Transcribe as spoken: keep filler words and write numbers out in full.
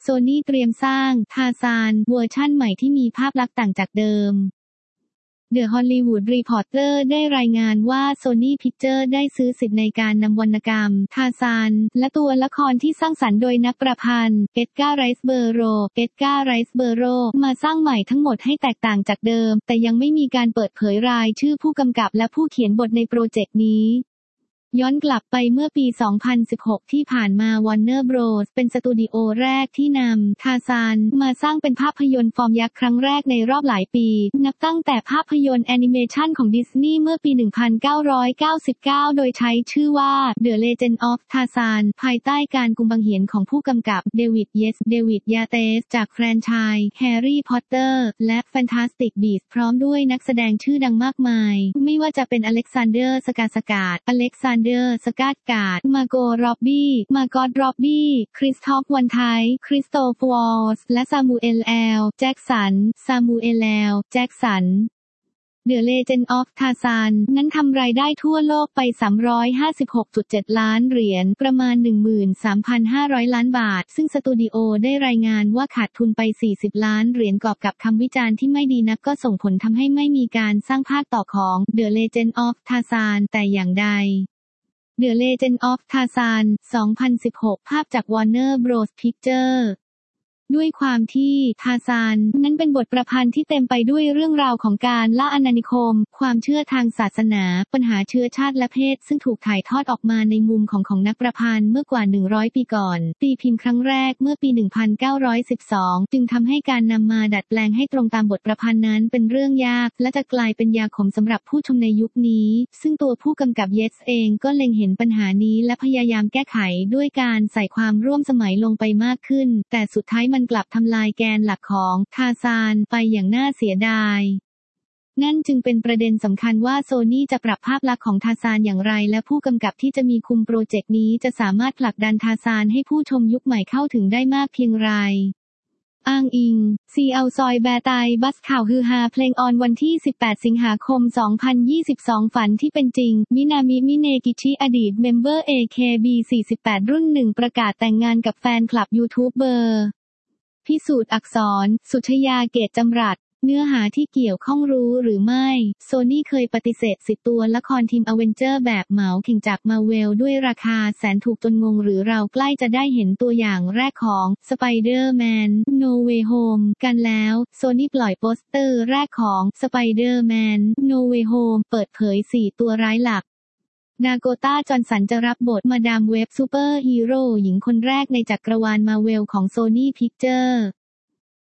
โซนี่เตรียมสร้างทาร์ซานเวอร์ชั่นใหม่ที่มีภาพลักษณ์ต่างจากเดิม The Hollywood Reporter ได้รายงานว่า Sony Pictures ได้ซื้อสิทธิ์ในการนำวรรณกรรมทาร์ซานและตัวละครที่สร้างสรรค์โดยนักประพันธ์เอ็ดการ์ ไรซ์เบอโรเอ็ดการ์ ไรซ์เบอโรมาสร้างใหม่ทั้งหมดให้แตกต่างจากเดิมแต่ยังไม่มีการเปิดเผยรายชื่อผู้กำกับและผู้เขียนบทในโปรเจกต์นี้ย้อนกลับไปเมื่อปี สองพันสิบหก ที่ผ่านมา Warner Bros เป็นสตูดิโอแรกที่นำทาร์ซานมาสร้างเป็นภาพยนตร์ฟอร์มยักษ์ครั้งแรกในรอบหลายปีนับตั้งแต่ภาพยนตร์แอนิเมชันของดิสนีย์เมื่อปี หนึ่งพันเก้าร้อยเก้าสิบเก้า โดยใช้ชื่อว่า The Legend of Tarzan ภายใต้การกุมบังเหียนของผู้กำกับเดวิด เยส เดวิด ยาเตสจากแฟรนไชส์แฮร์รี่ พอตเตอร์และ Fantastic Beasts พร้อมด้วยนักแสดงชื่อดังมากมายไม่ว่าจะเป็นอเล็กซานเดอร์ สการ์สการ์ด อเล็กซานเดอร์ สการ์ดการ์ด มาโก ร็อบบี้ มาร์กอต ร็อบบี้ คริสทอฟ วันไทส์ คริสโตฟ วอลส์ และซามูเอล แอล แจ็กสัน ซามูเอล แอล แจ็กสันThe Legend of Tarzan นั้นทำรายได้ทั่วโลกไป สามร้อยห้าสิบหกจุดเจ็ด ล้านเหรียญประมาณ หนึ่งหมื่นสามพันห้าร้อย ล้านบาทซึ่งสตูดิโอได้รายงานว่าขาดทุนไป สี่สิบ ล้านเหรียญกอบกับคำวิจารณ์ที่ไม่ดีนักก็ส่งผลทำให้ไม่มีการสร้างภาคต่อของ The Legend of Tarzan แต่อย่างใดThe Legend of Tarzan สองพันสิบหก ภาพจาก Warner Bros Pictures ด้วยความที่ทาร์ซานนั้นเป็นบทประพันธ์ที่เต็มไปด้วยเรื่องราวของการล่าอาณานิคมความเชื่อทางศาสนาปัญหาเชื้อชาติและเพศซึ่งถูกถ่ายทอดออกมาในมุมของของนักประพันธ์เมื่อกว่า หนึ่งร้อย ปีก่อนตีพิมพ์ครั้งแรกเมื่อปี หนึ่งพันเก้าร้อยสิบสอง จึงทำให้การนำมาดัดแปลงให้ตรงตามบทประพันธ์นั้นเป็นเรื่องยากและจะกลายเป็นยาขมสำหรับผู้ชมในยุคนี้ซึ่งตัวผู้กำกับเยสเองก็เล็งเห็นปัญหานี้และพยายามแก้ไขด้วยการใส่ความร่วมสมัยลงไปมากขึ้นแต่สุดท้ายมันกลับทำลายแกนหลักของทาร์ซานไปอย่างน่าเสียดายนั่นจึงเป็นประเด็นสำคัญว่าโซนี่จะปรับภาพลักษณ์ของทาร์ซานอย่างไรและผู้กำกับที่จะมีคุมโปรเจกต์นี้จะสามารถผลักดันทาร์ซานให้ผู้ชมยุคใหม่เข้าถึงได้มากเพียงไรอ้างอิงซีเอาซอยแบร์ไตบัสข่าวฮือฮาเพลงออนวันที่ สิบแปด สิงหาคม สองพันยี่สิบสอง ฝันที่เป็นจริงมินามิมิเนกิชิอดีตเมมเบอร์ เอ เค บี สี่สิบแปด รุ่นหนึ่งประกาศแต่งงานกับแฟนคลับยูทูบเบอร์พิสูจน์อักษรสุชยาเกตจำรัดเนื้อหาที่เกี่ยวข้องรู้หรือไม่โซนี่เคยปฏิเสธสิทธิ์ตัวละครทีมอเวนเจอร์แบบเหมาเข่งจากมาเวลด้วยราคาแสนถูกจนงงหรือเราใกล้จะได้เห็นตัวอย่างแรกของสไปเดอร์แมน No Way Home กันแล้วโซนี่ปล่อยโปสเตอร์แรกของสไปเดอร์แมน No Way Home เปิดเผยสี่ตัวร้ายหลักดาโกต้า จอห์นสันจะรับบทมาดามเว็บซูเปอร์ฮีโร่หญิงคนแรกในจักรวาลมาเวลของโซนี่พิกเจอร์